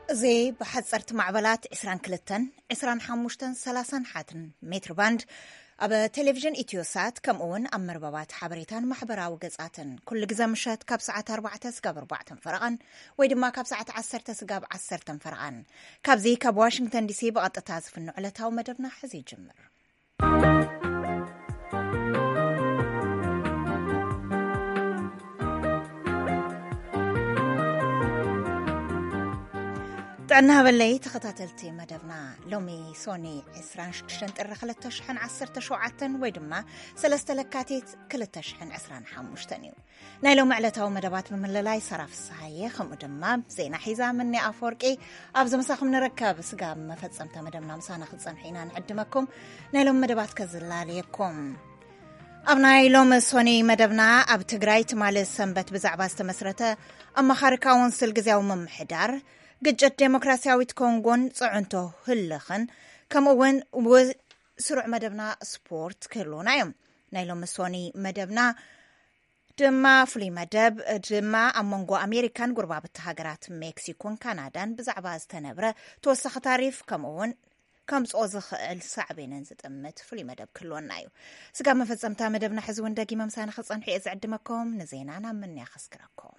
زي بحصرت معبلات 22 25 31 متر باند أبا تلفزيون إتيوسات كم أون أمر بابات حبريتان محبراو قزعتن كل جزء مشات كاب ساعة 4 سقاب 4 فرقان ويدما كاب ساعة 10 سقاب 10 فرقان كاب زي كاب واشنطن دي سي بقى تتازف النعلتها ومدبنا حزي جمر طعنا باللي تخطاتلتي مدبنا لومي سوني 26 الرخلة شحن 10 شوعتن ويدما 3 لكاتيت كل تشحن 25 نايلو معلتها ومدبات من اللاي صرف الصحية خم دما زينا حيزا مني أفوركي أبز مساخم نركب سقام مفتسمت مدبنا مسانا خلصان حينا نعدمكم نايلو مدبات كزلاليكم أبناي لوم سوني مدبنا أب تقراي تمال سنبت بزعباست مسرته أما خاركاون سلقزيو ممحدار قجت ديمقراطياويت كونغون صعنته هلخن كمون وسرع مدبنا سبورت كلونا يوم نايلو مسوني مدبنا دما فلي مدب دما أمونغو أمريكان قربا بالتهاجرات مكسيكون كندان بزعباز تنبرة توسخ تعريف كمون كمس أوزخ الصعبين نزت أمت فلي مدب كلونا يوم سقام مفزمتا مدبنا حزون داقي ممسانا خلصان حيز عدمكم نزينانا مني خسكركم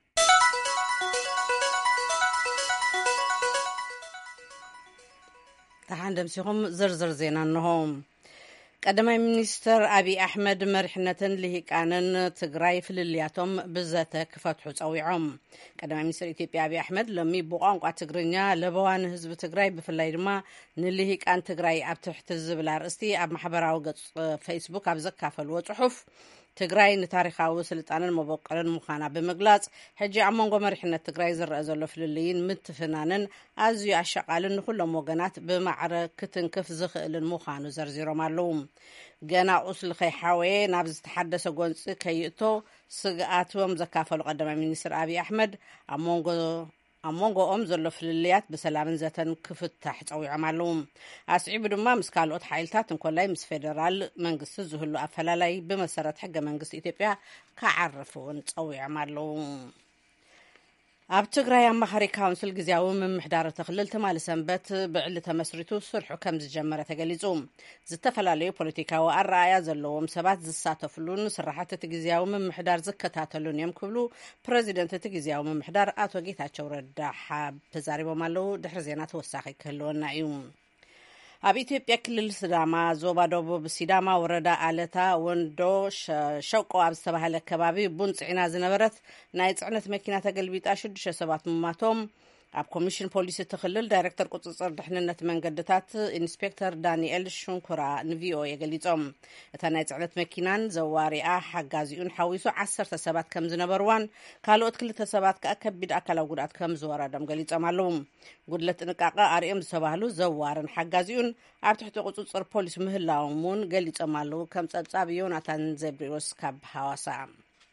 تحندم سيهم زرزر زينا أنهم قدماء منيستر أبي أحمد مرحنة لهيكانن تقراي في اللياتهم بزاتك فتحو تاويعهم قدماء منيستر إثيوبيا أبي أحمد لمي بوغانقوا تقرينيا لبوان هزب تقراي بفلايرما نلهيكان تقراي أب تحت الزبلة رأستي أب محبراو فيسبوك أب زكافل وصحف تقراي نتاريخاو سلطانن مبوقرن مخانا بمقلاص حجي عمونغو مرحنة تقراي زرق زلو فلليين متفنانن أزيو عشاقالن كلهم وقنات بمعركة كف زخئلن مخانو زرزيرو مالوم قنا أصل خيحاوي نابز تحدث قونس كيئتو سقاتهم زكافلو قدم منيستر أبي أحمد أمونغو زلو فلليات بسلام زاتن كفتح تاويع معلوم أسعيب دما مسكالوت حايلتات نكولاي مس فيدرال منقص زهلو أفلالاي بمسارات حق منقص إثيوبيا كعرفون تاويع معلوم أب تقراي أما خاري كونسل جزياو من محدارة تخلل تمال سنبت بعلة مسرتو صلحو كم زجمرة تقليزوم زتفلاليو بوليتيكا وأرأيا زلوهم سبات زساتفلون سرحات تجزياو من محدار زكتاتلون يمكبلو بريزيدنت تجزياو من محدار أتوقيت أتشور الدحاب تزاريبو مالو دحر زينات وساقي كلون نعيوم أب إثيوبيا كل سداما زوبا دوبو بسيداما وردا آلتا وندو شوقو أب استباها لكبابي بونس عنا زنبرت نايت عنت مكينة قلبيت أشد شسبات مماتهم أب كوميشن بوليس تخلل دايركتر قصصر دحننة منقدتات إنسبكتر دانيال شنكورا نفيو يقليتهم تنايت عنت مكينان زواري حقازيون حويسو 10 سبات كم زنبروان كالوت كل تسبات كأكبد أكلا قرات كم زوارا دم قليتهم علوم قدلت نقاقا أريم سباهلو زوارن حقازيون أب تحت قصصر بوليس مهلاومون قليتهم علو كم تابيون أتان زبريوس كاب حواسا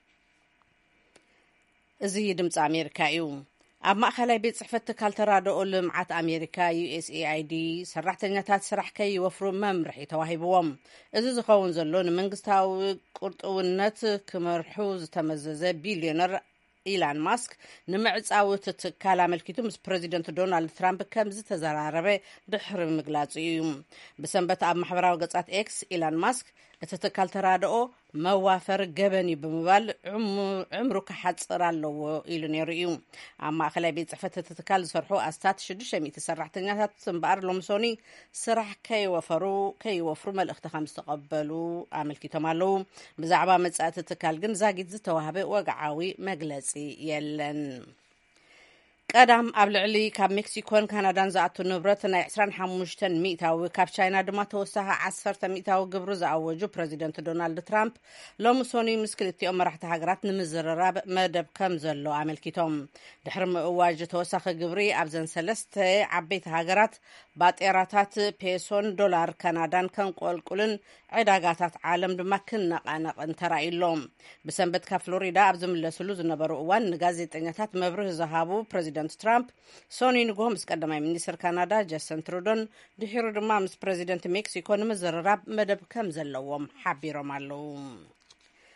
زي دمت أمريكا يوم أب مأخلاي بيت صحفة كالترادو لمعات أمريكا USAID سرحتنياتات سرح كي يوفروا ممرحي تواهيبوهم إذا زخون زلون منقستاو قرطونات كمرحوز تمززة بيليونر إيلان ماسك نمعز أوت تكالا ملكيتو مس بريزيدنت دونالد ترامب كمز تزراربه دحر مقلاصيوم بسنبت أب محبراو قصات إكس إيلان ماسك اتتكال ترادو موافر جبني بمبال عمرو كحصر الله إلو نيريوم أما خلاي بيت صحفة تتكال صرحو أستات شدشمي تسرحتنياتات سنبار لومسوني سرح كي وفرو ملأخت خمس تقبلو عمل كتمالو بزعبا متسات تتكال جنزاقيت زتوهبه وقعاوي مجلسي يلن قدام أبلعلي كاب مكسيكون كندان زعتو نبرتنا 25 مئتاو كاب تشاينا دما توسها 10 مئتاو قبرو زعوجو بريزيدنت دونالد ترامب لو مسوني مسكلتي أمرحت هاجرات نمزرراب مدب كم زلو عمل كيتوم دحرم واجه توسخ قبري أبزن سلسته عبيت هاجرات باطيراتات بيسون دولار كندان كان قولن عداقاتات عالم دما كنا انترائيلوم بسنبت كفلوريدا أبزم لسلوز نبرو وان نغازيتنياتات مبروه زهابو بريزيدنت ترامب سوني نقوم سقدماي منيستر كندا جاستن ترودون دحيرو دما مس بريزيدنت مكسيكو نمزرراب مدب كم زلوهم حبيروم علو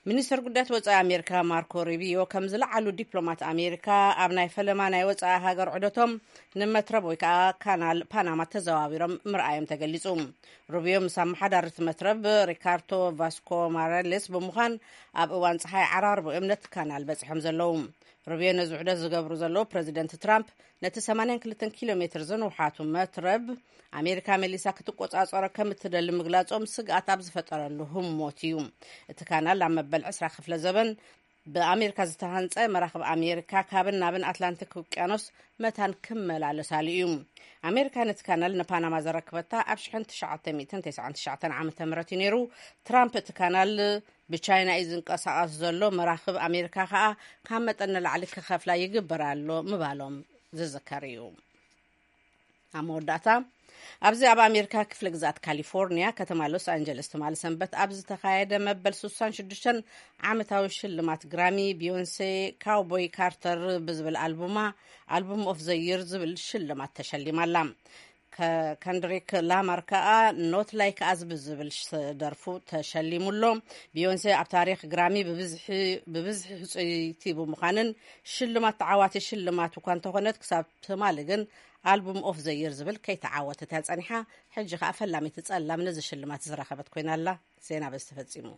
ሚኒስትር ጉዳያት ወጻኢ ኣሜሪካ ማርኮ ሩቢዮ ከም ዝለዓሉ ዲፕሎማት ኣሜሪካ ኣብ ናይ ፈለማ ናይ ወጻኢ ሃገር ዑደቶም ንመትረብ ወይ ከዓ ካናል ፓናማ ተዘዋዊሮም ምርኣዮም ተገሊጹ። ሩቢዮ ምስ ኣመሓዳሪት መትረብ ሪካርዶ ቫስኮ ማራሌስ ብምዃን ኣብ እዋን ፀሓይ ዓራርቦኦም ነቲ ካናል በፂሖም ዘለዉ። ሩቢዮ ነዚ ዑደት ዝገብሩ ዘለዉ ፕረዚደንት ትራምፕ ነቲ 82 ኪሎ ሜትር ዝንውሓቱ መትረብ ኣሜሪካ መሊሳ ክትቆጻጸሮ ከም እትደሊ ምግላጾም ስግኣት ኣብ ዝፈጠረሉ ህሞት እዩ። እቲ ካናል ኣብ መበል 20 ክፍለ ዘበን ብኣሜሪካ ዝተሃንጸ መራኸቢ ኣሜሪካ ካብን ናብን ኣትላንቲክ ውቅያኖስ መታን ክመላለሳሉ እዩ። ኣሜሪካ ነቲ ካናል ንፓናማ ዘረክበታ ኣብ 1999 ዓ.ም እዩ ነይሩ። ትራምፕ እቲ ካናል ብቻይና እዩ ዝንቀሳቐስ ዘሎ መራኸቢ ኣሜሪካ ከዓ ካብ መጠን ንላዕሊ ክኸፍላ ይግበራሎ ምባሎም ዝዝከር እዩ። ኣብ መወዳእታ ኣብዚ ኣብ ኣሜሪካ ክፍለ ግዛት ካሊፎርኒያ ከተማ ሎስ አንጀለስ ትማል ሰንበት ኣብ ዝተኻየደ መበል 66 ዓመታዊ ሽልማት ግራሚ ቢዮንሴ ካውቦይ ካርተር ብዝብል ኣልቡም ኦፍ ዘ ይር ዝብል ሽልማት ተሸሊማላ። ከንድሪክ ላማር ከዓ ኖት ላይክ ኣዝ ብዝብል ደርፉ ተሸሊሙሎ። ቢዮንሴ ኣብ ታሪክ ግራሚ ብብዝሒ ህፅይቲ ብምዃንን ሽልማት ተዓዋቲ ሽልማት እኳ እንተኾነት ክሳብ ትማሊ ግን ኣልቡም ኦፍ ዘ ይር ዝብል ከይተዓወተት እያ ፀኒሓ። ሕጂ ከዓ ፈላሚት ፀላም ነዚ ሽልማት ዝረኸበት ኮይናላ። ዜና በዚ ተፈፂሙ።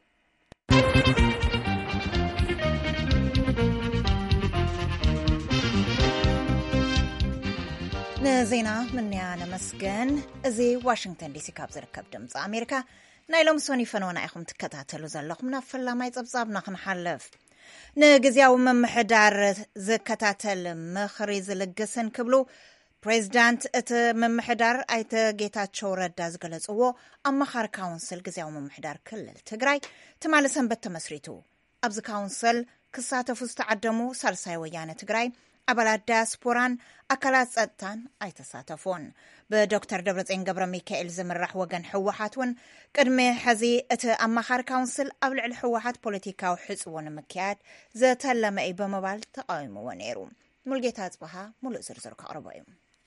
ንዜና ምንያ ነመስገን። እዚ ዋሽንግተን ዲሲ ካብ ዝርከብ ድምፂ ኣሜሪካ ናይ ሎም ሶኒ ፈኖና ኢኹም ትከታተሉ ዘለኹም። ናብ ፈላማይ ፀብጻብና ክንሓልፍ። ንግዝያዊ ምምሕዳር ዝከታተል ምኽሪ ዝልግስን ክብሉ ፕሬዚዳንት እቲ ምምሕዳር ኣይተ ጌታቸው ረዳ ዝገለጽዎ ኣማኻሪ ካውንስል ግዝያዊ ምምሕዳር ክልል ትግራይ ትማሊ ሰንበት ተመስሪቱ። ኣብዚ ካውንስል ክሳተፉ ዝተዓደሙ ሳልሳይ ወያነ ትግራይ ኣባላት ዳያስፖራን ኣካላት ጸጥታን ኣይተሳተፉን። ብዶክተር ደብረጽዮን ገብረ ሚካኤል ዝምራሕ ወገን ሕወሓት እውን ቅድሚ ሕዚ እቲ ኣማኻሪ ካውንስል ኣብ ልዕሊ ሕወሓት ፖለቲካዊ ሕጽቦ ንምክያድ ዘተለመ እዩ ብምባል ተቃዊምዎ ነይሩ። ሙልጌታ ጽባሃ ሙሉእ ዝርዝር ከቕርቦ እዩ።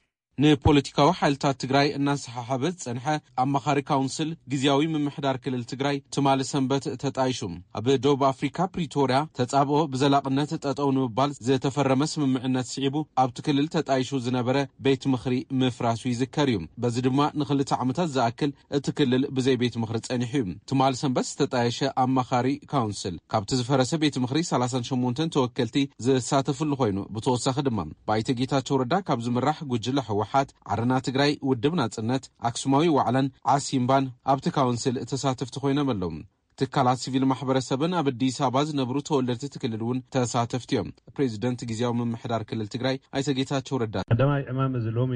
ንፖለቲካዊ ሓይልታት ትግራይ እናሰሓሓበት ጸንሐ ኣማኻሪ ካውንስል ግዝያዊ ምምሕዳር ክልል ትግራይ ትማሊ ሰንበት ተጣይሹ። ኣብ ደቡብ ኣፍሪካ ፕሪቶሪያ ተጻብኦ ብዘላቕነት ጠጠው ንምባል ዝተፈረመ ስምምዕነት ስዒቡ ኣብቲ ክልል ተጣይሹ ዝነበረ ቤት ምኽሪ ምፍራሱ ይዝከር እዩ። በዚ ድማ ንኽልተ ዓመታት ዝኣክል እቲ ክልል ብዘይ ቤት ምኽሪ ጸኒሑ እዩ። ትማሊ ሰንበት ዝተጣየሸ ኣማኻሪ ካውንስል ካብቲ ዝፈረሰ ቤት ምኽሪ 38 ተወከልቲ ዝሳተፍሉ ኮይኑ ብተወሳኺ ድማ ባይተ ጌታቸው ረዳ ካብ ዝምራሕ ጉጅለ ሕወሓት ዓረና ትግራይ ውድብ ናጽነት ኣክሱማዊ ዋዕላን ዓሲምባን ኣብቲ ካውንስል ተሳተፍቲ ኮይኖም ኣለዉ። ትካላት ሲቪል ማሕበረሰብን ኣብ አዲስ አበባ ዝነብሩ ተወለድቲ ትክልል እውን ተሳተፍቲ እዮም። ፕሬዚደንት ጊዜያዊ ምምሕዳር ክልል ትግራይ ኣይተ ጌታቸው ረዳ ቀዳማይ ዕማም ዝሎሚ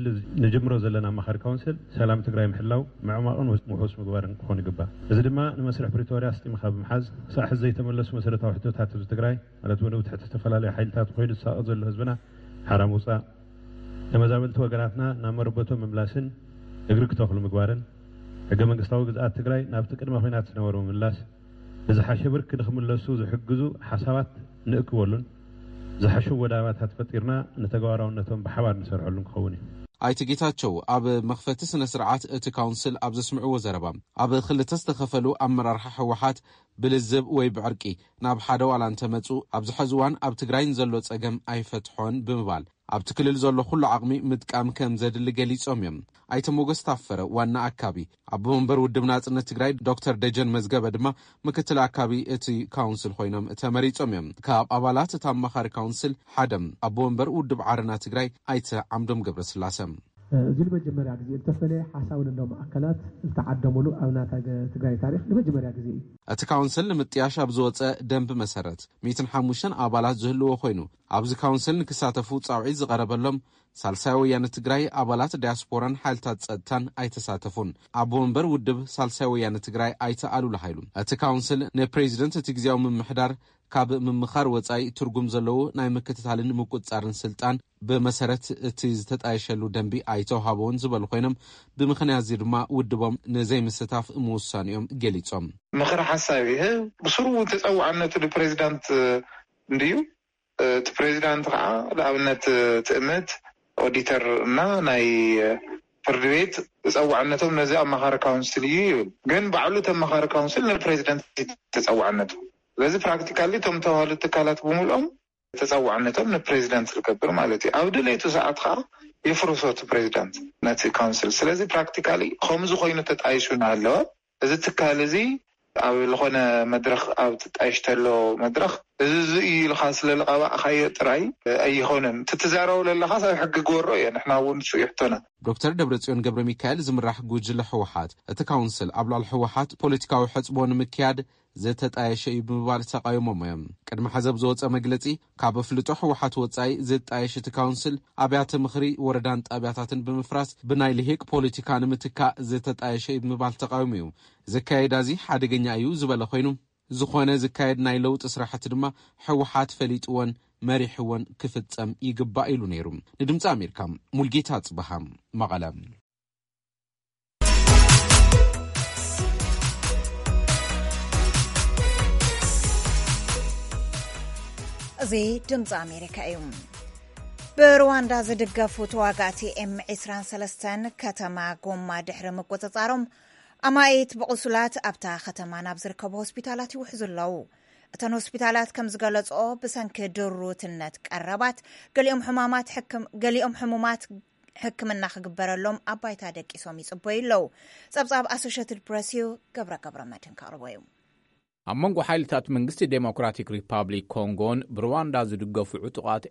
ንጅምሮ ዘለና ኣማኻሪ ካውንስል ሰላም ትግራይ ምሕላው ምዕማቕን ውሑስ ምግባርን ክኾን ይግባእ። እዚ ድማ ንመስርሕ ፕሪቶሪያ ስጢምካ ብምሓዝ ሳዕ ሕዚ ዘይተመለሱ መሰረታዊ ሕቶታት ትግራይ ማለት እውን ትሕቲ ዝተፈላለዩ ሓይልታት ኮይኑ ዝሳቐጥ ዘሎ ህዝብና ሓራም ውፃእ ተመዛበልቲ ወገናትና ናብ መረበቶም መምላስን እግሪ ክተኽሉ ምግባርን ሕገ መንግስታዊ ግዝኣት ትግራይ ናብቲ ቅድመ ኩናት ዝነበሩ ምላስ ብዝሓሸ ብርኪ ንኽምለሱ ዝሕግዙ ሓሳባት ንእክበሉን ዝሓሹ ወዳባታት ፈጢርና ንተግባራውነቶም ብሓባር ንሰርሐሉን ክኸውን እዩ። ኣይተ ጌታቸው ኣብ መኽፈቲ ስነ ስርዓት እቲ ካውንስል ኣብ ዘስምዕዎ ዘረባ ኣብ ክልተ ዝተኸፈሉ ኣመራርሓ ሕወሓት ብልዝብ ወይ ብዕርቂ ናብ ሓደ ዋላ እንተመፁ ኣብ ዝሕዚ እዋን ኣብ ትግራይን ዘሎ ጸገም ኣይፈትሖን ብምባል ኣብቲ ክልል ዘሎ ኩሉ ዓቕሚ ምጥቃም ከም ዘድሊ ገሊጾም እዮም። ኣይተ ሞገስ ታፈረ ዋና ኣካቢ ኣቦ ወንበር ውድብ ናጽነት ትግራይ ዶክተር ደጀን መዝገበ ድማ ምክትል ኣካቢ እቲ ካውንስል ኮይኖም ተመሪጾም እዮም። ካብ ኣባላት እቲ ኣማኻሪ ካውንስል ሓደም ኣቦ ወንበር ውድብ ዓረና ትግራይ ኣይተ ዓምዶም ገብረስላሴ እዚ ለመጀመርያ ግዜ ዝተፈለየ ሓሳብ እንደም ኣካላት ዝተዓደሙሉ ኣብ ናታ ትግራይ ታሪኽ ለመጀመርያ ግዜ እዩ። እቲ ካውንስል ንምጥያሽ ኣብ ዝወፀ ደንብ መሰረት 105 ኣባላት ዝህልዎ ኮይኑ ኣብዚ ካውንስል ንክሳተፉ ጻውዒት ዝቐረበሎም ሳልሳይ ወያነ ትግራይ ኣባላት ዳያስፖራን ሓይልታት ጸጥታን ኣይተሳተፉን። ኣቦ ወንበር ውድብ ሳልሳይ ወያነ ትግራይ ኣይተኣሉላ ሃይሉ እቲ ካውንስል ንፕሬዚደንት እቲ ግዝያዊ ምምሕዳር ካብ ምምኻር ወጻኢ ትርጉም ዘለዎ ናይ ምክትታልን ምቁጻርን ስልጣን ብመሰረት እቲ ዝተጣየሸሉ ደንቢ ኣይተውሃቦን ዝበሉ ኮይኖም ብምኽንያት እዚ ድማ ውድቦም ንዘይምስታፍ ምውሳኒኦም ገሊጾም ምኽሪ ሓሳብ ይህ ብስሩ ተጸዋዕነቱ ንፕሬዚዳንት እንድዩ እቲ ፕሬዚዳንት ከዓ ለኣብነት ትእምት ኦዲተር እና ናይ ፍርድ ቤት ተጸዋዕነቶም ነዚ ኣማኻሪ ካውንስል እዩ ግን ባዕሉ ተማኻሪ ካውንስል ንፕሬዚዳንት ተጸዋዕነቱ ስለዚ ፕራክቲካሊ ቶም ተዋህሉ ትካላት ብምልኦም ተጻዋዕነቶም ንፕሬዚደንት ዝገብር ማለት እዩ። ኣብ ድሌቱ ሰዓት ከዓ የፍርሶት ፕሬዚደንት ነቲ ካውንስል። ስለዚ ፕራክቲካሊ ከምዚ ኮይኑ ተጣይሹና ኣለዋ። እዚ ትካል እዚ ኣብ ዝኾነ መድረኽ ኣብ ትጣይሽተሎ መድረኽ እዚ ኢልኻ ስለልቐባእ ኻየ ጥራይ ኣይኾነን ትትዛረቡ ለለኻ ሰብ ሕጊ ግበሮ እየ ንሕና እውን ንሱ ይሕቶና። ዶክተር ደብረጽዮን ገብረ ሚካኤል ዝምራሕ ጉጅለ ሕወሓት እቲ ካውንስል ኣብ ላዕሊ ሕወሓት ፖለቲካዊ ሕጽቦ ንምክያድ ዘተጣየሸ እዩ ብምባል ተቃይሞም እዮም። ቅድሚ ሓዘብ ዝወፀ መግለጺ ካብ ፍልጦ ሕወሓት ወጻኢ ዘጣየሽ እቲ ካውንስል ኣብያተ ምኽሪ ወረዳን ጣብያታትን ብምፍራስ ብናይ ልሂቅ ፖለቲካ ንምትካእ ዘተጣየሸ እዩ ብምባል ተቃይሙ እዩ። ዘካየዳ እዚ ሓደገኛ እዩ ዝበለ ኮይኑ ዝኾነ ዝካየድ ናይ ለውጢ ስራሕቲ ድማ ሕወሓት ፈሊጥዎን መሪሕዎን ክፍጸም ይግባእ ኢሉ ነይሩ። ንድምፂ ኣሜሪካ ሙልጌታ ጽባሃ መቐለ። እዚ ድምፂ ኣሜሪካ እዩ። ብሩዋንዳ ዝድገፉ ተዋጋእቲ M23 ከተማ ጎማ ድሕሪ ምቁፅጻሮም ኣማኢት ብቑስላት ኣብታ ከተማ ናብ ዝርከቡ ሆስፒታላት ይውሕዙ ኣለዉ። እተን ሆስፒታላት ከም ዝገለጽኦ ብሰንኪ ድሩትነት ቀረባት ገሊኦም ሕሙማት ሕክምና ክግበረሎም ኣብ ባይታ ደቂሶም ይጽበዩ ኣለዉ። ጸብጻብ ኣሶሽየትድ ፕሬስ እዩ። ገብረ መድህን ካቕርቦ እዩ። ኣብ መንጎ ሓይልታት መንግስቲ ዴሞክራቲክ ሪፐብሊክ ኮንጎን ብሩዋንዳ ዝድገፉ ዕጡቃት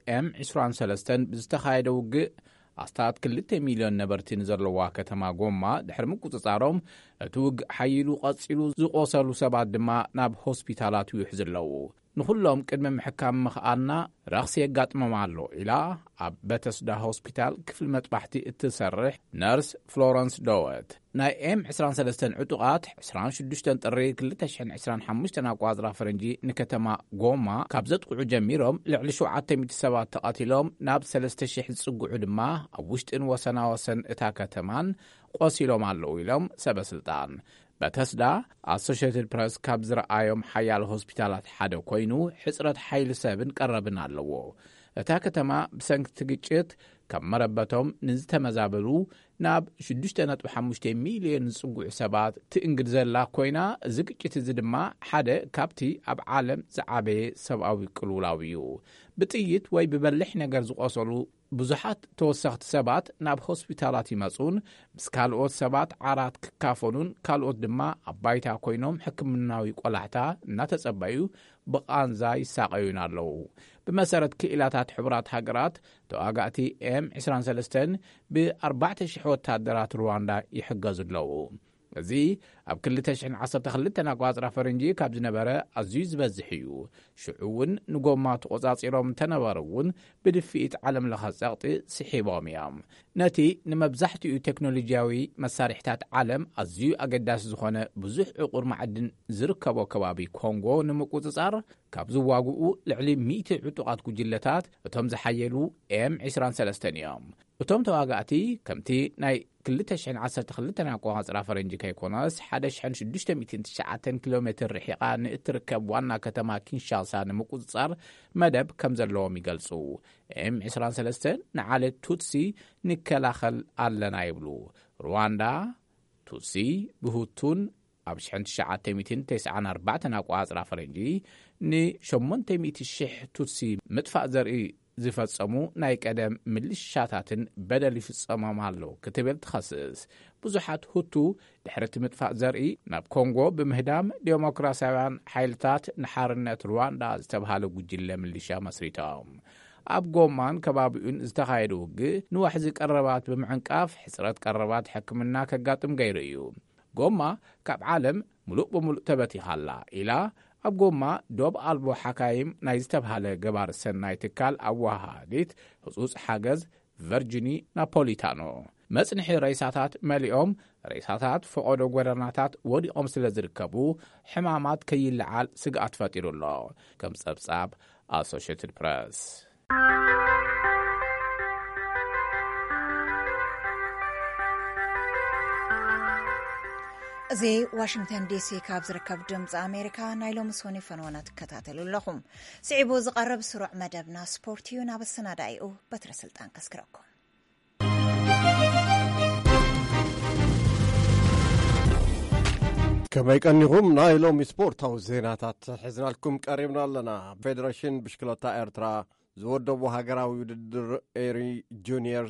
M23 ብዝተኻየደ ውግእ ኣስታት 2 ሚልዮን ነበርቲ ንዘለዋ ከተማ ጎማ ድሕሪ ምቁፅጻሮም እቲ ውግእ ሓይሉ ቀፂሉ ዝቆሰሉ ሰባት ድማ ናብ ሆስፒታላት ይውሕዙ ኣለዉ። ንኹሎም ቅድሚ ምሕካም ምኽኣልና ረኽሲ የጋጥሞም ኣሎ ኢላ ኣብ በተስዳ ሆስፒታል ክፍሊ መጥባሕቲ እትሰርሕ ነርስ ፍሎረንስ ዶወት ናይ M23 ዕጡቃት 26 ጥሪ 2025 ኣቋፅራ ፈረንጂ ንከተማ ጎማ ካብ ዘጥቅዑ ጀሚሮም ልዕሊ 700 ሰባት ተቐቲሎም ናብ 3000 ዝጽጉዑ ድማ ኣብ ውሽጥን ወሰናወሰን እታ ከተማን ቆሲሎም ኣለዉ ኢሎም ሰበስልጣን በተስዳ ኣሶሽየትድ ፕሬስ ካብ ዝረኣዮም ሓያል ሆስፒታላት ሓደ ኮይኑ ሕፅረት ሓይሊ ሰብን ቀረብን ኣለዎ። እታ ከተማ ብሰንኪ ግጭት ካብ መረበቶም ንዝተመዛበሉ ናብ 6.5 ሚልዮን ዝጽጉዑ ሰባት ትእንግድ ዘላ ኮይና እዚ ግጭት እዚ ድማ ሓደ ካብቲ ኣብ ዓለም ዝዓበየ ሰብኣዊ ቅልውላው እዩ። ብጥይት ወይ ብበልሕ ነገር ዝቆሰሉ ብዙሓት ተወሰኽቲ ሰባት ናብ ሆስፒታላት ይመጹን ምስ ካልኦት ሰባት ዓራት ክካፈሉን ካልኦት ድማ ኣብ ባይታ ኮይኖም ሕክምናዊ ቆላሕታ እናተጸበዩ ብቓንዛ ይሳቀዩን ኣለዉ። ብመሰረት ክኢላታት ሕቡራት ሃገራት ተዋጋእቲ M23 ብ4,000 ወታደራት ሩዋንዳ ይሕገዙ ኣለዉ። እዚ ኣብ 2012 ኣቋፅራ ፈረንጂ ካብ ዝነበረ ኣዝዩ ዝበዝሕ እዩ። ሽዑውን ንጎማ ተቆጻጺሮም ተነበሩውን ብድፊት ዓለም ለኸ ጸቕጢ ስሒቦም እዮም። ነቲ ንመብዛሕትኡ ቴክኖሎጂያዊ መሳርሕታት ዓለም ኣዝዩ ኣገዳሲ ዝኾነ ብዙሕ ዕቁር ማዕድን ዝርከቦ ከባቢ ኮንጎ ንምቁፅጻር ካብ ዝዋግኡ ልዕሊ 100 ዕጡቃት ጉጅለታት እቶም ዝሓየሉ M23 እዮም። እቶም ተዋጋእቲ ከምቲ ናይ 2012 ኣቋፅራ ፈረንጂ ከይኮነስ 1609 ኪሎ ሜትር ርሒቓ ንእትርከብ ዋና ከተማ ኪንሻሳ ንምቁፅጻር መደብ ከም ዘለዎም ይገልጹ። M23 ንዓለት ቱትሲ ንከላኸል ኣለና ይብሉ። ሩዋንዳ ቱትሲ ብሁቱን ኣብ 1994 ኣቋፅራ ፈረንጂ ን800,000 ቱትሲ ምጥፋእ ዘርኢ ዝፈጸሙ ናይ ቀደም ምልሻታትን በደል ይፍጸሞም ኣሎ ክትብል ትኸስስ። ብዙሓት ሁቱ ድሕርቲ ምጥፋእ ዘርኢ ናብ ኮንጎ ብምህዳም ዴሞክራሲያውያን ሓይልታት ንሓርነት ሩዋንዳ ዝተብሃለ ጉጅለ ምልሻ መስሪቶም ኣብ ጎማን ከባቢኡን ዝተኻየደ ውግእ ንዋሕዚ ቀረባት ብምዕንቃፍ ሕፅረት ቀረባት ሕክምና ከጋጥም ገይሩ እዩ። ጎማ ካብ ዓለም ሙሉእ ብምሉእ ተበቲኻላ ኢላ ኣብ ጎማ ዶብ ኣልቦ ሓካይም ናይ ዝተብሃለ ገባር ሰናይ ትካል ኣዋሃዲት ህጹጽ ሓገዝ ቨርጂኒ ናፖሊታኖ መጽንሒ ሬሳታት መሊኦም ሬሳታት ፈቆዶ ጎደናታት ወዲቖም ስለ ዝርከቡ ሕማማት ከይልዓል ስግኣት ፈጢሩ ኣሎ ከም ጸብጻብ ኣሶሽየትድ ፕሬስ። እዚ ዋሽንግተን ዲሲ ካብ ዝርከብ ድምፂ ኣሜሪካ ናይ ሎሚ ሶኒ ፈንወና ትከታተሉ ኣለኹም። ስዒቡ ዝቐርብ ስሩዕ መደብና ስፖርት እዩ። ናብ ኣሰናዳኢኡ በትረ ስልጣን ከስክረኩም። كما يقنيهم نايلوم سبورت أو زيناتات حزنا لكم قريبنا لنا فيدريشن بشكلتا إرترا زودوا هاجراوي ودر إيري جونيور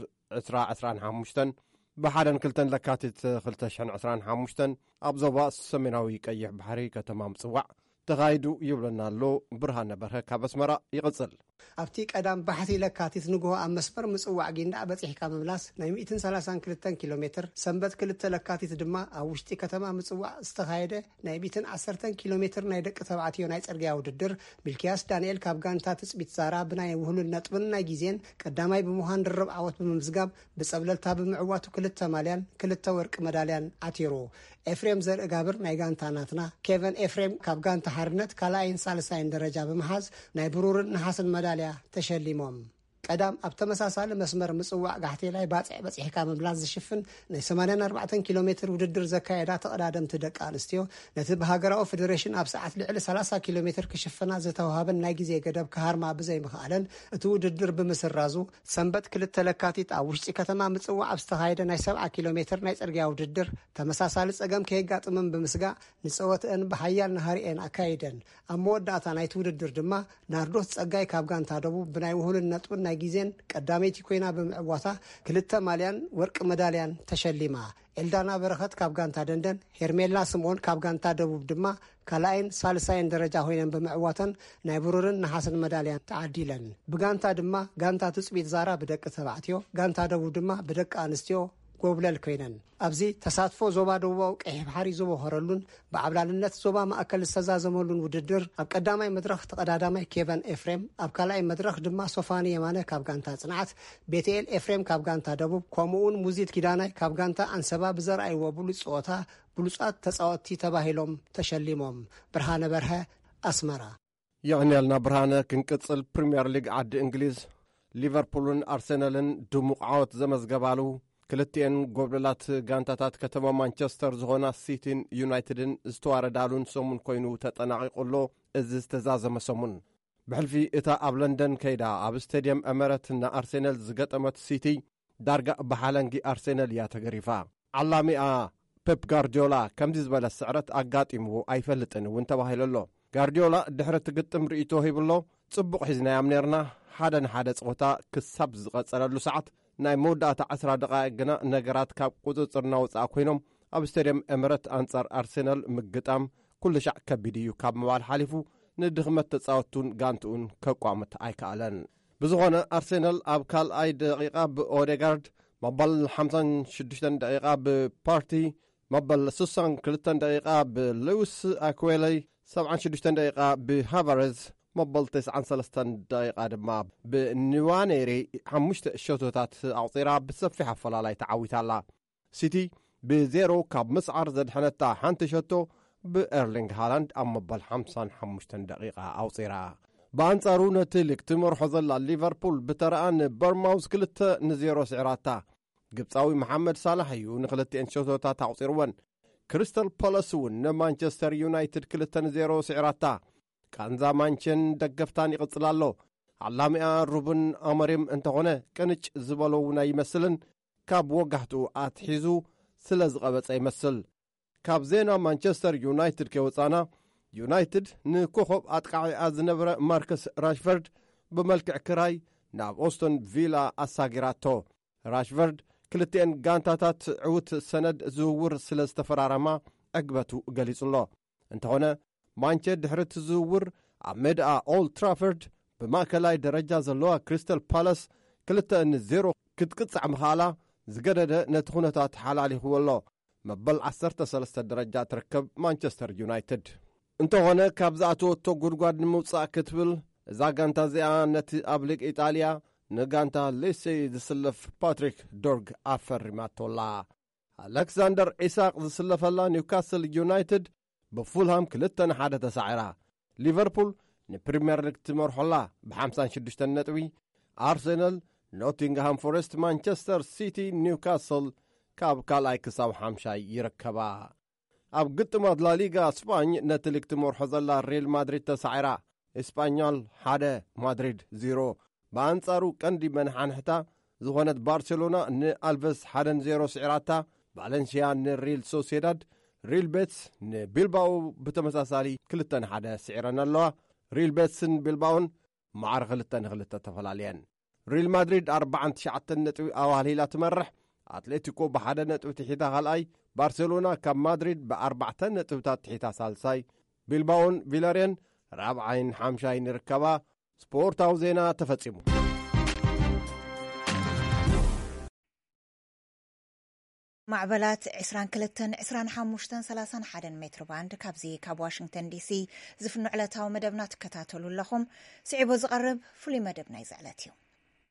2025 بحدن كلتن لكاتت خلتشان 2025 أبزوبا السميناوي كيح بحري كتمام صوع تغايدو يبلنا له برهان برها كابسمرا يغسل أفتيك أدام بحثي لكاتيت نجوه أم مسفر مسوع جينا بتحكي كام ملاس نايم 230 كيلومتر سنبت كلت لكاتيت دما أوشتي كتما مسوع استغايده نايم 10 كيلومتر نايدك تبعتي ونايت أرجع وددر بالكياس دانيال كابغان تاتس بيتسارا بناي وهلو النطبنا جيزين قدامي بمهان الربع عوت بمزقاب بسبب التاب معواتو كلت ماليان كلت ورق مداليان عتيرو إفريم زر إجابر نايجان تاناتنا كيفن إفريم كابغان تحرنت كلاين سالسين درجة بمحاز نايبرور نحاس المدالية تشليمهم قدام أبتمساسال مسمر مسوع قحتي لاي بصح كامل بلاز شفن ناي 84 كيلومتر وددر زكايدا تقدادم تدق انستيو نتب هاجراو فيدريشن اب ساعات لعل 30 كيلومتر كشفنا زتوهابن ناي غزي قدب كهارما بزي مخالن اتو وددر بمسرازو سنبت كلت لكاتيت اوشتي كتما مسوع ابستهايده ناي 7 كيلومتر ناي صرغيا وددر تمساسال صقم كيغاطمن بمسغا نصوتن بحيال نهارين اكايدن اموداتا ناي توددر دما ناردوس صقاي كابغان تادبو بناي وهلن نطبنا جيزين قداميتي كوينا بمعواتا كلتا ماليان ورق مداليان تشليما إلدانا برخت كابغانتا دندن هيرميلا سمون كابغانتا دبوب دما كلاين سالساين درجة هوينن بمعواتن نايبرورن نحاسن مداليان تعديلن بغانتا دما غانتا تسبيت زارا بدق تبعتيو غانتا دبوب دما بدق انستيو قبل كوينن أبزي تصادفو زوبا دوباو قيح بحري زوبا هرلون بعبلالنت زوبا ما أكل السزازمولون وددر أب قدامي مدرخ تقدادامي كيفن إفريم أب كالاي مدرخ دما صوفاني يماني كابغانتا صنعت بيتيل إفريم كابغانتا دبوب كومون موزيد كيداني كابغانتا عن سباب زر أي وبلوص اوتا بلوصات تصاوتي تباهلهم تشليمهم برهانة برها أسمرا يعني لنا برهانة كنقصل بريمير ليج عد إنجليز ليفربولن أرسنالن دموق عوت زمز قبالو كلتين قبلات غانتاتات كتما مانشستر زغونا سيتين يونايتدن استواردالون سومون كوينو تتناقي له از استزازم سومون بحلفي اتا اب لندن كيدا اب ستاديوم اماراتنا ارسنال زغطمت سيتي دارغا بحالنجي ارسنال يا تغريفا علامي بيب غارديولا كمزي زبل السعرت اغاطيمو ايفلطن وانت باهيللو غارديولا دحرت تغطم ريتو هيبلو صبق حزنا يامنيرنا حدن حدا صوتا كسب زقصللو ساعات ناي مودات 10 دقائق جنا نجارات كاب قطصرنا وصا كوينوم اب ستاديوم امارات انصار ارسنال مقطام كل شع كبيديو كاب موال حالفو ندخمت تصاوتون غانتون كقامت ايكالن بزغونه ارسنال اب كال اي دقيقه باوديغارد مبل 56 دقيقه ببارتي مبل 62 دقيقه بلويس اكويلي 76 دقيقه بهافرز مبل 39 دقيقة دما بنوانيري حمشت الشوتوتات أعطيرا بسفي حفلا لا يتعويت الله سيتي بزيرو كاب مسعر زد حنتا حانت شوتو بإيرلينغ هالاند أما مبل 55 دقيقة أعطيرا بانصارو نتلك تمر حظل ليفربول بتران برماوز كلتا نزيرو سعراتا قبصاوي محمد صالح يو نخلتي انشوتوتات أعطيروان كريستال بالاس مانشستر يونايتد كلتا نزيرو سعراتا كان زمانشن دقفتان يقصلالو علامي روبن امريم انت هنا كنج زبلونا يمثلن كاب وقحتو اتحيزو سلز قبص يمثل كاب زينا مانشستر يونايتد كوصانا يونايتد نكوخب اتقاعي ازنبره ماركس راشفورد بملكع كراي ناب اوستون فيلا اساغيراتو راشفورد كلتين غانتاتات عوت سند زوور سلز تفرارما اقبتو قليصلو انت هنا مانشستر دحرت زوور عمد اولد ترافورد بماكلاي درجه زلوا كريستال بالاس كلتا ان زيرو كتقصع مخالا زقدده نتخونتات حلالي هو الله مبل 13 درجات ركب مانشستر يونايتد انت هنا كابزاتو تو غدغاد نموصا كتبل زاغانتا زيا نت ابليك ايطاليا نغانتا ليسي دسلف باتريك دورغ افر ماتولا الكساندر إساق دسلفلا نيوكاسل يونايتد بفولهام كلتن حادة تسعيرا ليفربول نبريمير ليج تمرحلا ب56 نطوي أرسنال نوتنغهام فورست مانشستر سيتي نيوكاسل كاب كالاي كساو حمشاي يركبا أب قطمات لا ليغا اسباني نتلك تمرحزلا ريال مدريد تسعيرا اسبانيول حادة مدريد 0 بانصارو كندي منحان حتا زغونت بارسلونا ن ألفيس 1-0 سعيراتا فالنسيا ن ريال سوسيداد ሪል ቤትስ ንቢልባኦ ብተመሳሳሊ 2-1 ስዒረን ኣለዋ። ሪል ቤትስን ቢልባኦን መዓር 2-2 ተፈላለየን። ሪል ማድሪድ 49 ነጥቢ ኣዋህሊላ ትመርሕ። ኣትሌቲኮ ብ1 ነጥቢ ትሒታ ካልኣይ፣ ባርሴሎና ካብ ማድሪድ ብ4 ነጥብታት ትሒታ ሳልሳይ፣ ቢልባኦን ቪላርያን 4ን 5ን ይርከባ። ስፖርታዊ ዜና ተፈጺሙ። ማዕበላት 22 25 31 ሜትር ባንድ ካብዚ ካብ ዋሽንግተን ዲሲ ዝፍንዕ ዕለታዊ መደብና ትከታተሉ ኣለኹም። ስዒቦ ዝቐርብ ፍሉይ መደብ ናይ ዝዕለት እዩ።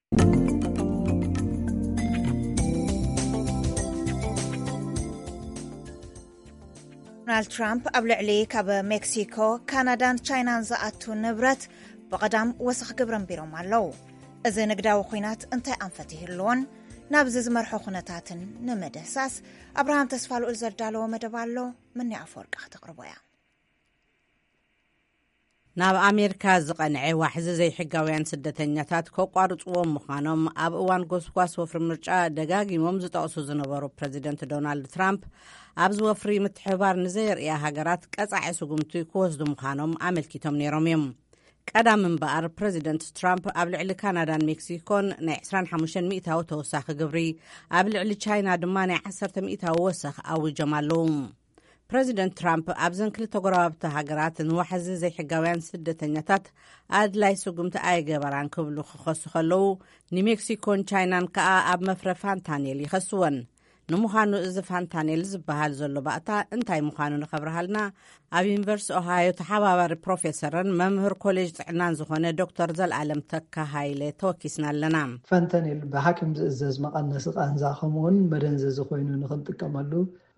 ዶናልድ ትራምፕ ኣብ ልዕሊ ካብ ሜክሲኮ ካናዳን ቻይናን ዝኣቱ ንብረት ብቐዳም ወሰኽ ግብረን ቢሮም ኣለዉ። እዚ ንግዳዊ ኩናት እንታይ ኣንፈት ይህልዎን? ናብዚ ዝመርሖ ኩነታትን ንመደሳስ ኣብርሃም ተስፋልኡል ዘዳለዎ መደብ ኣሎ። ምኒ ኣፈወርቃ ተቕርቦ እያ። ናብ ኣሜሪካ ዝቐንዐ ዋሕዚ ዘይሕጋውያን ስደተኛታት ከቋርፅዎም ምዃኖም ኣብ እዋን ጎስጓስ ወፍሪ ምርጫ ደጋጊሞም ዝጠቕሱ ዝነበሩ ፕረዚደንት ዶናልድ ትራምፕ ኣብዚ ወፍሪ ምትሕባር ንዘይርእያ ሃገራት ቀጻዒ ስጉምቲ ክወስዱ ምዃኖም ኣመልኪቶም ነይሮም እዮም። ቀዳም እምበኣር ፕረዚደንት ትራምፕ ኣብ ልዕሊ ካናዳን ሜክሲኮን ናይ 25 ሚእታዊ ተወሳኺ ግብሪ ኣብ ልዕሊ ቻይና ድማ ናይ 10 ሚእታዊ ወሰኽ ኣውጆም ኣለዉ። ፕረዚደንት ትራምፕ ኣብዘን ክልተ ጎረባብቲ ሃገራት ንዋሕዚ ዘይሕጋውያን ስደተኛታት ኣድላይ ስጉምቲ ኣይገበራን ክብሉ ክኸሱ ከለዉ ንሜክሲኮን ቻይናን ከኣ ኣብ መፍረ ፋንታኔል ይኸስወን። ንምዃኑ እዚ ፋንታኔል ዝበሃል ዘሎ ባእታ እንታይ ምዃኑ ንኸብርሃልና ኣብ ዩኒቨርሲቲ ኦሃዮ ተሓባባሪ ፕሮፌሰርን መምህር ኮሌጅ ጥዕናን ዝኾነ ዶክተር ዘለዓለም ተካ ሃይለ ተወኪስና ኣለና። ፋንታኔል ብሓኪም ዝእዘዝ መቐነሲ ቃንዛ ከምኡውን መደንዘዚ ኮይኑ ንክንጥቀመሉ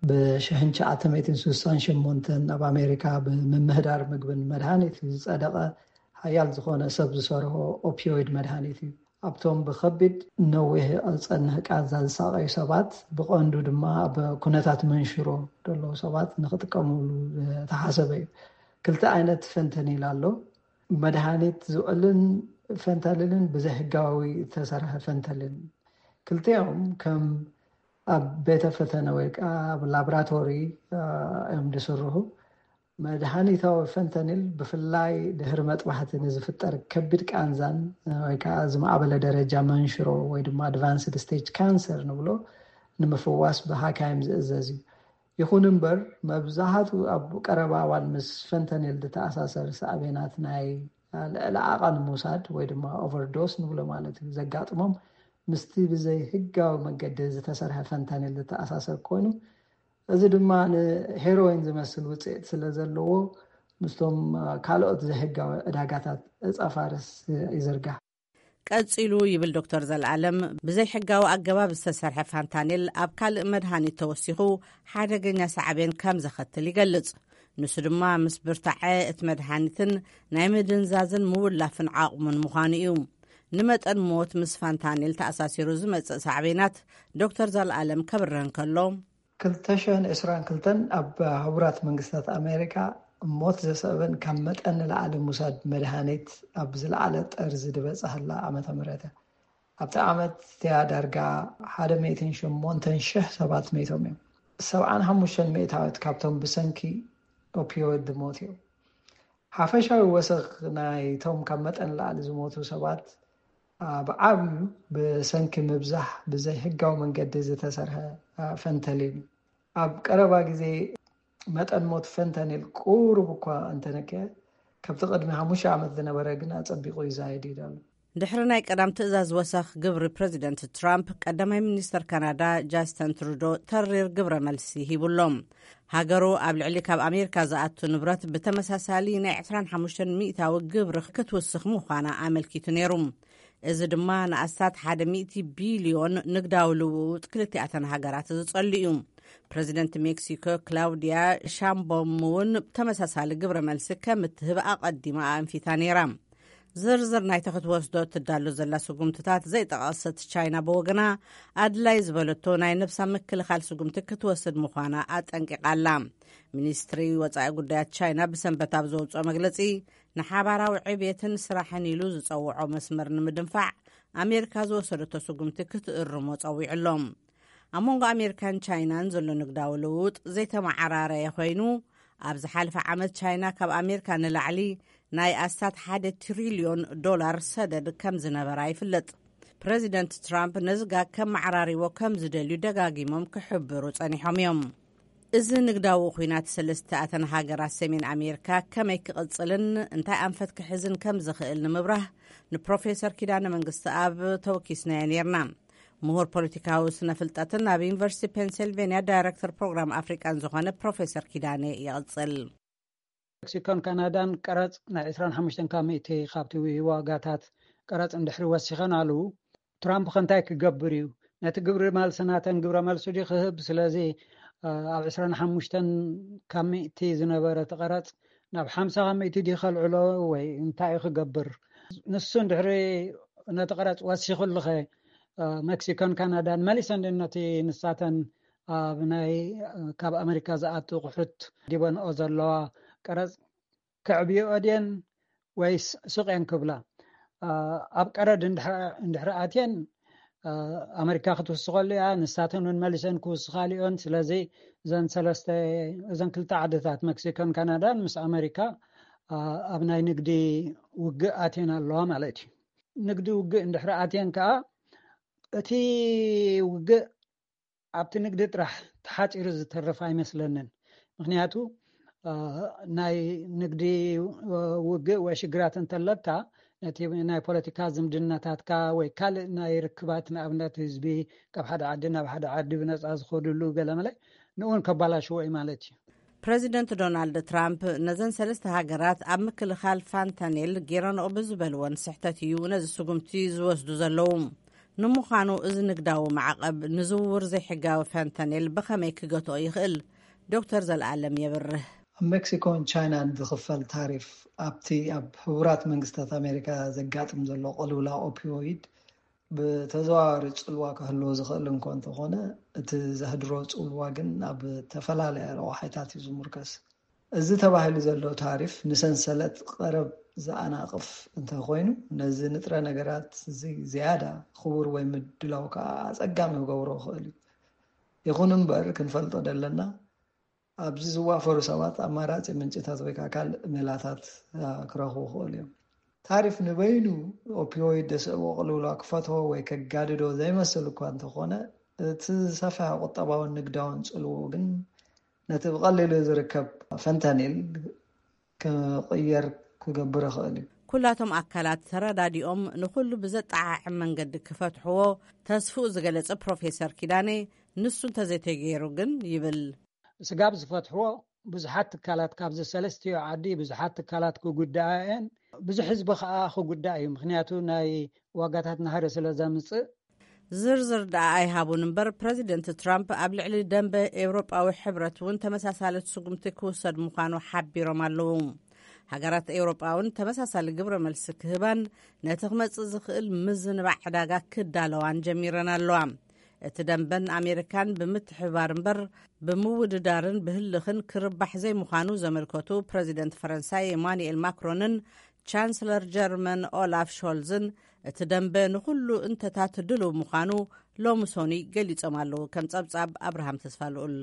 ብ1968 ኣብ ኣሜሪካ ብመምህዳር ምግብን መድሃኒት ዝጸደቐ ሃያል ዝኾነ ሰብ ዝሰርሖ ኦፒዮይድ መድሃኒት እዩ። ኣብቶም ብከቢድ ነዊሕ ፀንሕ ቃንዛ ዝሳቀዩ ሰባት ብቐንዱ ድማ ኣብ ኩነታት መንሽሮ ዘለዉ ሰባት ንክጥቀምሉ ተሓሰበ እዩ። ክልተ ዓይነት ፈንተኒል ኣሎ። መድሃኒት ዝውዕልን ፈንታሊልን ብዘይሕጋዊ ዝተሰርሐ ፈንታሊል። ክልቲኦም ከም ኣብ ቤተ ፈተነ ወይ ከዓ ኣብ ላብራቶሪ እዮም ዝስርሑ። መድሃኒታዊ ፈንታኒል ብፍላይ ድሕሪ መጥባሕቲ ንዝፍጠር ከቢድ ቃንዛን ወይ ከዓ ዝማዕበለ ደረጃ መንሽሮ ወይ ድማ ኣድቫንስድ ስቴጅ ካንሰር ንብሎ ንምፍዋስ ብሓካይም ዝእዘዝ እዩ። ይኹን እምበር መብዛሕትኡ ኣብ ቀረባ እዋን ምስ ፈንታኒል ዝተኣሳሰር ሳዕቤናት ናይ ልዕሊ ዓቐን ምውሳድ ወይ ድማ ኦቨርዶስ ንብሎ ማለት እዩ ዘጋጥሞም ምስቲ ብዘይ ሕጋዊ መንገዲ ዝተሰርሐ ፈንታኒል ዝተኣሳሰር ኮይኑ እዚ ድማ ንሄሮይን ዝመስል ውፅኢት ስለ ዘለዎ ምስቶም ካልኦት ዘይሕጋዊ ዕዳጋታት እፃፋርስ ይዝርጋሕ። ቀፂሉ ይብል ዶክተር ዘለዓለም ብዘይ ሕጋዊ ኣገባብ ዝተሰርሐ ፋንታኒል ኣብ ካልእ መድሃኒት ተወሲኹ ሓደገኛ ሳዕቤን ከም ዘኸትል ይገልጽ። ንሱ ድማ ምስ ብርታዐ እቲ መድሃኒትን ናይ ምድንዛዝን ምውላፍን ዓቕሙን ምዃኑ እዩ። ንመጠን ሞት ምስ ፋንታኒል ተኣሳሲሩ ዝመጽእ ሳዕቤናት ዶክተር ዘለዓለም ከብርህን ከሎ 2022 ኣብ ሕቡራት መንግስታት ኣሜሪካ ሞት ዘሰብን ካብ መጠን ንላዕሊ ምውሳድ መድሃኒት ኣብ ዝለዓለ ጠርዚ ዝበፅሐላ ዓመተ ምህረት ኣብቲ ዓመት እትያ ዳርጋ 108,000 ሰባት ሞቶም እዮም። 75 ሚእታዊት ካብቶም ብሰንኪ ኦፒዮይድ ዝሞት እዮም። ሓፈሻዊ ወሰኽ ናይቶም ካብ መጠን ንላዕሊ ዝሞቱ ሰባት ብዓብዩ ብሰንኪ ምብዛሕ ብዘይ ሕጋዊ መንገዲ ዝተሰርሐ ፈንታኒል ኣብ ቀረባ ግዜ መጠን ሞት ፈንታኒል ቁሩብ እኳ እንተነከ ካብቲ ቅድሚ 5 ዓመት ዝነበረ ግን ኣፀቢቑ ይዛየድ ይዳሉ። ድሕሪ ናይ ቀዳም ትእዛዝ ወሰኽ ግብሪ ፕረዚደንት ትራምፕ ቀዳማይ ሚኒስተር ካናዳ ጃስቲን ትሩዶ ተሪር ግብረ መልሲ ሂቡሎም። ሃገሩ ኣብ ልዕሊ ካብ ኣሜሪካ ዝኣቱ ንብረት ብተመሳሳሊ ናይ 25 ሚእታዊ ግብሪ ክትውስኽ ምዃና ኣመልኪቱ ነይሩ። እዚ ድማ ንኣስታት 100 ቢልዮን ንግዳዊ ልውውጥ ክልቲኣተን ሃገራት ዝጸሊ እዩ። ፕረዚደንት ሜክሲኮ ክላውዲያ ሻምቦም እውን ተመሳሳሊ ግብረ መልሲ ከም እትህብ ኣቐዲማ ኣንፊታ ነይራ። ዝርዝር ናይቲ ክትወስዶ ትዳሎ ዘላ ስጉምትታት ዘይጠቐሰት ቻይና ብወገና ኣድላይ ዝበለቶ ናይ ነብሳ ምክልኻል ስጉምቲ ክትወስድ ምዃና ኣጠንቂቓላ። ሚኒስትሪ ወፃኢ ጉዳያት ቻይና ብሰንበት ኣብ ዘውፅኦ መግለፂ ንሓባራዊ ዕብየትን ስራሕን ኢሉ ዝፀውዖ መስመር ንምድንፋዕ ኣሜሪካ ዝወሰደቶ ስጉምቲ ክትእርሞ ፀዊዕሎም። ኣብ መንጎ ኣሜሪካን ቻይናን ዘሎ ንግዳዊ ልውጥ ዘይተመዓራረየ ኮይኑ ኣብ ዝሓለፈ ዓመት ቻይና ካብ ኣሜሪካ ንላዕሊ ናይ ኣስታት $1 ትሪልዮን ሰደድ ከም ዝነበራ ይፍለጥ። ፕሬዚደንት ትራምፕ ነዝጋ ከም መዓራሪዎ ከም ዝደልዩ ደጋጊሞም ክሕብሩ ጸኒሖም እዮም። እዚ ንግዳዊ ኩናት ሰለስተ ኣተን ሃገራት ሰሜን ኣሜሪካ ከመይ ክቕጽልን እንታይ ኣንፈት ክሕዝን ከም ዝኽእል ንምብራህ ንፕሮፌሰር ኪዳነ መንግስቲ ኣብ ተወኪስናዮ ነርና። ምሁር ፖለቲካዊ ስነ ፍልጠትን ኣብ ዩኒቨርሲቲ ፔንሲልቬንያ ዳይሬክተር ፕሮግራም ኣፍሪቃን ዝኾነ ፕሮፌሰር ኪዳነ ይቕጽል። ሜክሲኮን ካናዳን ቀረጽ ናይ 25 ካሚእቲ ካብቲ ዋጋታት ቀረጽ እንድሕሪ ወሲኸን ኣለዉ። ትራምፕ ከንታይ ክገብር እዩ? ነቲ ግብሪ መልስናተን ግብረ መልሱ ዲ ክህብ ስለዚ ኣብ 25 ካሚእቲ ዝነበረ ተቐረጽ ናብ 50 ካሚእቲ ዲ ኸልዕሎ ወይ እንታይ ክገብር? ንሱ እንድሕሪ ነቲ ቀረጽ ወሲኹልኸ ሜክሲኮን ካናዳን መሊሰን ነቲ ንሳተን ኣብ ናይ ካብ ኣሜሪካ ዝኣቱ ቁሑት ዲበንኦ ዘለዋ ቀረጽ ከዕብዮ ድየን ወይስ ሱቅየን ክብላ? ኣብ ቀረድ እንድሕሪ ኣትየን ኣሜሪካ ክትውስኸሉ እያ፣ ንሳተን ውን መሊሰን ክውስኻሊኦን። ስለዚ እዘን ክልተ ዓድታት ሜክሲኮን ካናዳን ምስ ኣሜሪካ ኣብ ናይ ንግዲ ውግእ ኣትየን ኣለዋ ማለት እዩ። ንግዲ ውግእ እንድሕሪ ኣትየን ከዓ እቲ ውግእ ኣብቲ ንግዲ ጥራሕ ተሓፂሩ ዝተረፈ ኣይመስለንን። ምክንያቱ ናይ ንግዲ ውግእ ወይ ሽግራት እንተለካ ነቲ ናይ ፖለቲካ ዝምድናታትካ ወይ ካልእ ናይ ርክባት ንኣብነት ህዝቢ ካብ ሓደ ዓዲ ናብ ሓደ ዓዲ ብነፃ ዝኸድሉ ገለመለይ ንኡን ከባላሽዎ እዩ ማለት እዩ። ፕሬዚደንት ዶናልድ ትራምፕ ነዘን ሰለስተ ሃገራት ኣብ ምክልኻል ፋንታኔል ጌረንኦ ብዝበልዎን ስሕተት እዩ ነዚ ስጉምቲ ዝወስዱ ዘለዉ። ንምዃኑ እዚ ንግዳዊ ማዕቐብ ንዝውውር ዘይሕጋዊ ፋንታኔል ብኸመይ ክገትኦ ይኽእል? ዶክተር ዘለኣለም የብርህ ኣብ ሜክሲኮን ቻይናን ዝኽፈል ታሪፍ ኣብቲ ኣብ ሕቡራት መንግስታት ኣሜሪካ ዘጋጥም ዘሎ ቅልውላ ኦፒዮይድ ብተዘዋዋሪ ጽልዋ ክህልዎ ዝኽእል እንኳ እንተኾነ እቲ ዘህድሮ ጽልዋ ግን ኣብ ተፈላለየ ረዋሒታት እዩ ዝምርከስ። እዚ ተባሂሉ ዘሎ ታሪፍ ንሰንሰለት ቀረብ ዝኣናቕፍ እንተኾይኑ ነዚ ንጥረ ነገራት ዝያዳ ክቡር ወይ ምድላው ከዓ ኣጸጋሚ ክገብሮ ክእል እዩ። ይኹን እምበር ክንፈልጦ ዘለና ኣብዚ ዝዋፈሩ ሰባት ኣማራፂ ምንጭታት ወይ ከዓ ካልእ ሜላታት ክረኽቡ ክእሉ እዮም። ታሪፍ ንበይኑ ኦፒዮይድ ደስዕቦ ቅልውላ ክፈትዎ ወይ ከጋድዶ ዘይመስል እኳ እንተኾነ እቲ ዝሰፍሐ ቁጠባውን ንግዳውን ጽልዎ ግን ነቲ ብቐሊሉ ዝርከብ ፈንታኒል ክቕየር ክገብር ክእል እዩ። ኩላቶም ኣካላት ተረዳዲኦም ንኩሉ ብዘጠዓዕም መንገዲ ክፈትሕዎ ተስፍኡ ዝገለጸ ፕሮፌሰር ኪዳነ ንሱ እንተዘይተገይሩ ግን ይብል ስጋብ ዝፈትሕዎ ብዙሓት ትካላት ካብዚ ሰለስትዮ ዓዲ ብዙሓት ትካላት ክጉዳእየን ብዙሕ ህዝቢ ከዓ ክጉዳእ እዩ። ምክንያቱ ናይ ዋጋታት ናህሪ ስለ ዘምፅእ ዝርዝር ደኣ ኣይሃቡን እምበር ፕሬዚደንት ትራምፕ ኣብ ልዕሊ ደንበ ኤውሮጳዊ ሕብረት እውን ተመሳሳለት ስጉምቲ ክውሰድ ምዃኑ ሓቢሮም ኣለዉ። ሃገራት ኤውሮጳውን ተመሳሳሊ ግብረ መልሲ ክህባን ነቲ ክመጽእ ዝኽእል ምዝንባዕ ዕዳጋ ክዳለዋን ጀሚረን ኣለዋ። እቲ ደንበን ኣሜሪካን ብምትሕባር እምበር ብምውድዳርን ብህልኽን ክርባሕ ዘይምዃኑ ዘመልከቱ ፕሬዚደንት ፈረንሳይ ኤማኑኤል ማክሮንን ቻንስለር ጀርመን ኦላፍ ሾልዝን እቲ ደንበ ንኩሉ እንተታት ድልው ምዃኑ ሎሚ ሶኒ ገሊጾም ኣለዉ። ከም ጸብጻብ ኣብርሃም ተስፋልኡል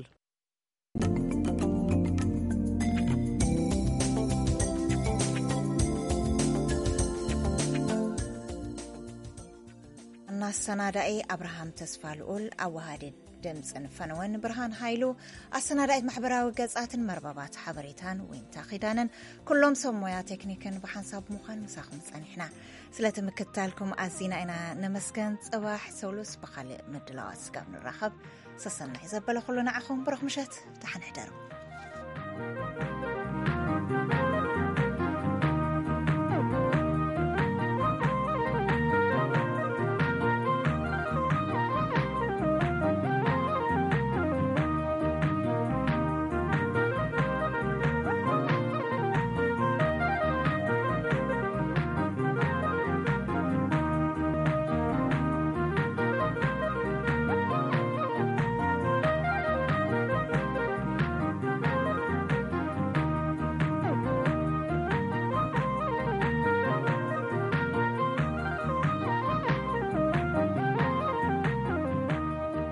ኣሰናዳኢ ኣብርሃም ተስፋልኡል ኣዋሃዲ ድምፅን ፈነወን ብርሃን ሃይሉ ኣሰናዳኢት ማሕበራዊ ገጻትን መርበባት ሓበሬታን ወይንታ ኺዳንን ኩሎም ሰብ ሞያ ቴክኒክን ብሓንሳብ ምዃን መሳኹም ጸኒሕና ስለቲ ምክትታልኩም ኣዚና ኢና ነመስገን። ጽባሕ ሰውሉስ ብኻልእ ምድላዋት ስጋብ ንራኸብ ሰሰናይ ዘበለ ኩሉ ንዓኹም ብሩኽ ምሸት ተሓንሕደሩ